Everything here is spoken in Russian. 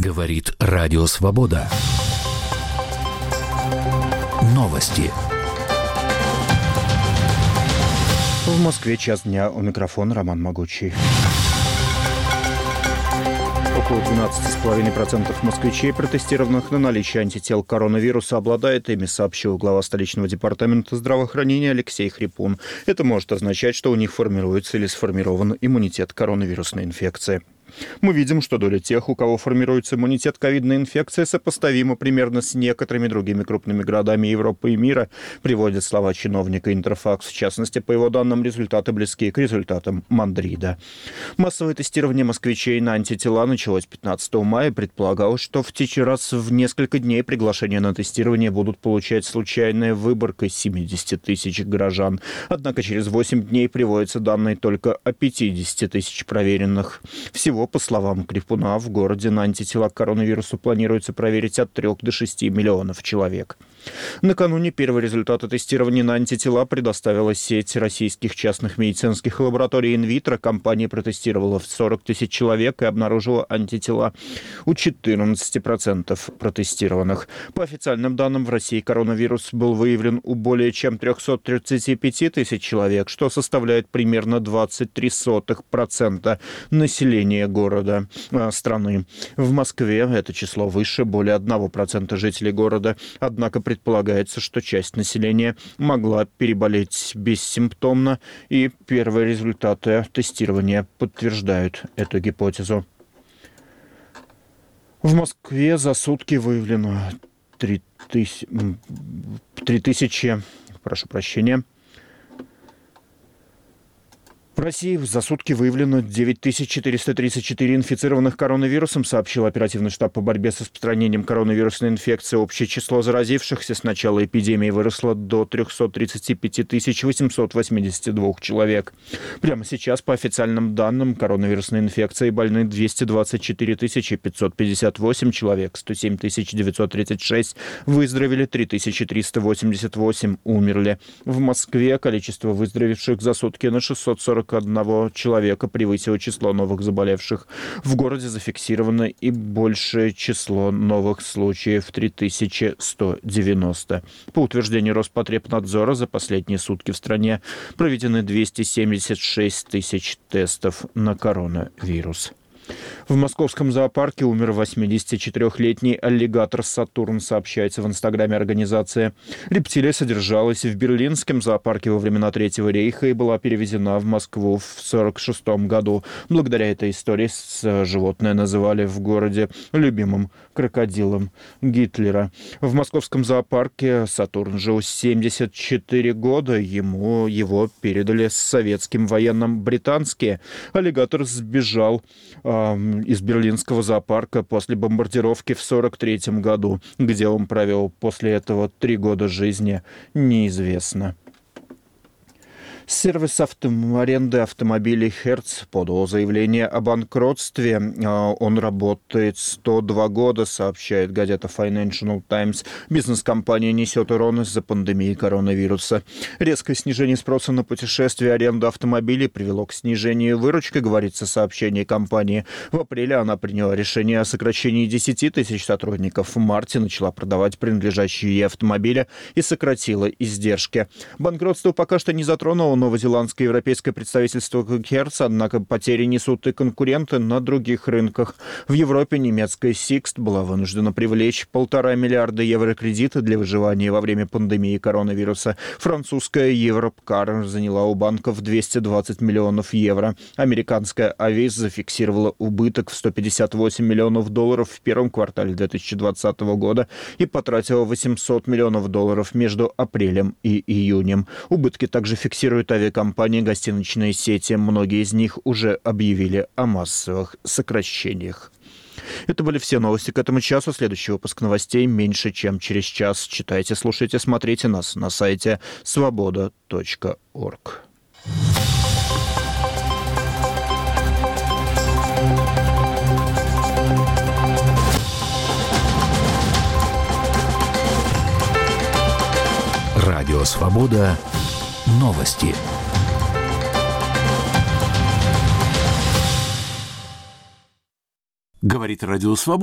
Говорит Радио Свобода. Новости. В Москве час дня. У микрофона Роман Могучий. Около 12,5% москвичей, протестированных на наличие антител коронавируса, обладает ими, сообщил глава столичного департамента здравоохранения Алексей Хрипун. Это может означать, что у них формируется или сформирован иммунитет к коронавирусной инфекции. Мы видим, что доля тех, у кого формируется иммунитет к ковидной инфекции, сопоставима примерно с некоторыми другими крупными городами Европы и мира, приводят слова чиновника Интерфакс. В частности, по его данным, результаты близки к результатам Мадрида. Массовое тестирование москвичей на антитела началось 15 мая. Предполагалось, что в течение раз в несколько дней приглашения на тестирование будут получать случайная выборка 70 тысяч горожан. Однако через 8 дней приводятся данные только о 50 тысяч проверенных. Всего, по словам Хрипуна, в городе на антитела к коронавирусу планируется проверить от 3 до 6 миллионов человек. Накануне первые результаты тестирования на антитела предоставила сеть российских частных медицинских лабораторий инвитро. Компания протестировала 40 тысяч человек и обнаружила антитела у 14% протестированных. По официальным данным, в России коронавирус был выявлен у более чем 335 тысяч человек, что составляет примерно 23% населения страны. В Москве это число выше, более 1% жителей города. Однако предполагается, что часть населения могла переболеть бессимптомно, и первые результаты тестирования подтверждают эту гипотезу. В Москве за сутки выявлено 3000. В России за сутки выявлено 9434 инфицированных коронавирусом, сообщил оперативный штаб по борьбе с распространением коронавирусной инфекции. Общее число заразившихся с начала эпидемии выросло до 335 882 человек. Прямо сейчас, по официальным данным, коронавирусной инфекцией больны 224 558 человек, 107 936 выздоровели, 3388 умерли. В Москве количество выздоровевших за сутки на 641 человека превысило число новых заболевших. В городе зафиксировано и большее число новых случаев — 3190. По утверждению Роспотребнадзора, за последние сутки в стране проведены 276 тысяч тестов на коронавирус. В московском зоопарке умер 84-летний аллигатор «Сатурн», сообщается в инстаграме организации. Рептилия содержалась в берлинском зоопарке во времена Третьего рейха и была перевезена в Москву в 1946 году. Благодаря этой истории животное называли в городе любимым крокодилом Гитлера. В московском зоопарке «Сатурн» жил 74 года. Его передали советским военным британские. Аллигатор сбежал из берлинского зоопарка после бомбардировки в 1943 году. Где он провел после этого 3 года жизни, неизвестно. Сервис аренды автомобилей «Hertz» подал заявление о банкротстве. Он работает 102 года, сообщает газета Financial Times. Бизнес-компания несет урон из-за пандемии коронавируса. Резкое снижение спроса на путешествия и аренду автомобилей привело к снижению выручки, говорится в сообщении компании. В апреле она приняла решение о сокращении 10 тысяч сотрудников. В марте начала продавать принадлежащие ей автомобили и сократила издержки. Банкротство пока что не затронуло новозеландское и европейское представительство Hertz, однако потери несут и конкуренты на других рынках. В Европе немецкая Sixt была вынуждена привлечь 1,5 миллиарда евро кредита для выживания во время пандемии коронавируса. Французская Europcar заняла у банков 220 миллионов евро. Американская Avis зафиксировала убыток в 158 миллионов долларов в первом квартале 2020 года и потратила 800 миллионов долларов между апрелем и июнем. Убытки также фиксируют авиакомпании, гостиничные сети. Многие из них уже объявили о массовых сокращениях. Это были все новости к этому часу. Следующий выпуск новостей меньше, чем через час. Читайте, слушайте, смотрите нас на сайте svoboda.org. Радио Свобода. Новости. Говорит Радио Свобода.